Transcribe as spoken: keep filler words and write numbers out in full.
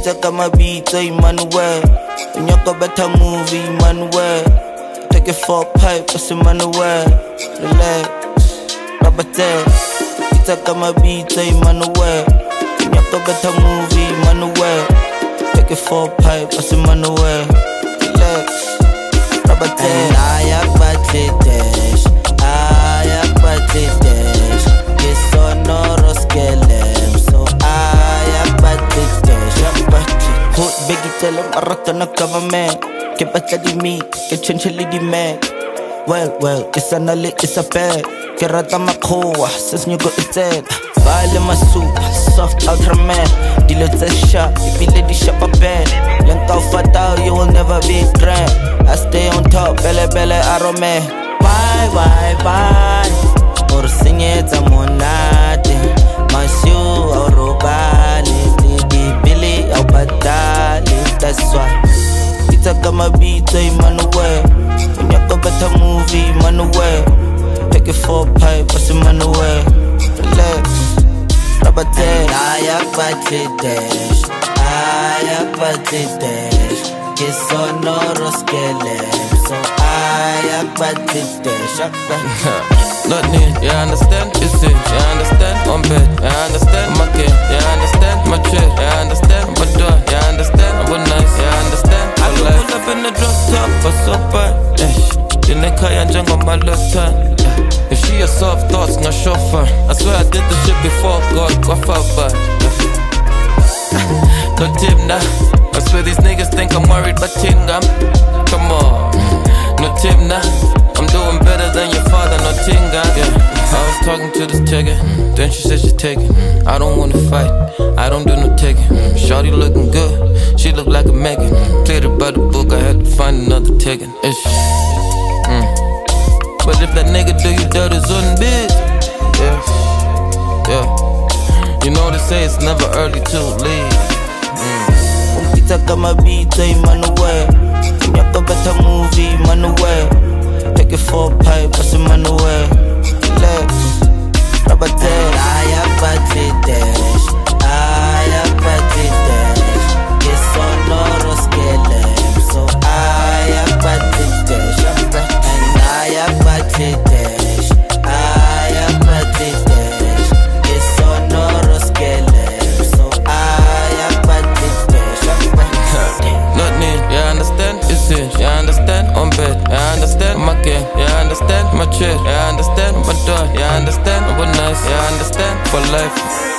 Itaka mabito, Emmanuel. Nyoko better movie, Emmanuel. Take it for a pipe, what's Emmanuel? Relax, Rabate. Itaka mabito, Emmanuel. Nyoko better movie, Emmanuel. Take it for a pipe, what's Emmanuel? Relax, Rabate. Ayak batlidesh, ayak batlidesh. Kisonoros kelem, so ayak batlidesh, ayak batlidesh. Hood biggie tell him arata na government. Ke batla di meat, ke chencheli di mag. Well, well, it's a nali, it's a bag. Ke rata makhowa, since nyo go itel. Vale masupa, soft Ultraman. Dilo tse sharp, ibile di sharp a band. Lenka fatao, you will never be grand. I stay on top, bele bele arome. Bye, bye, bye. Or sinyeta monate. Mashu or robali. Di bili au badali. That's why Itaka mabito, Emmanuel. Nyoko better movie, Emmanuel. Take it for a pipe, what's Emmanuel? Relax, Rabate. Ayak batlidesh, ayak batlidesh. Kisonoros kelem, so ayak batlidesh. Nothing, you understand? It's it, you understand? On bed, you understand? My kid, you understand? My chick, you understand? My door, you understand? I'm nice, you understand? I can pull up in the drop top, but so bad. You neck high and jungle my left hand. If she a soft thoughts, no chauffeur. I swear I did the shit before God got far back. No tip now. I swear these niggas think I'm worried but tingam. Come on, no tip now. I'm doing better than your father, no tinga. Yeah. I was talking to this ticket, then she said she taking. I don't wanna fight, I don't do no taking. Shorty looking good, she look like a Megan. Played it by the book, I had to find another ticket. Ish. Mm. But if that nigga do you dirty, zone bitch. Yeah, yeah. You know they say it's never early to leave. Mm. Itaka mabito, Emmanuel. Nyoko better movie, Emmanuel. Take it for a pipe, what's Emmanuel? Relax, Rabate. Ayak batlidesh, ayak batlidesh. Kisonoros kelem, so ayak batlidesh. And ayak batlidesh, ayak batlidesh. Kisonoros kelem, so ayak batlidesh. Nothing, you understand? It's it, you understand? On bed, you understand? My kid, you understand? My chick, you understand? My door, you understand? I'm nice, you understand? For life.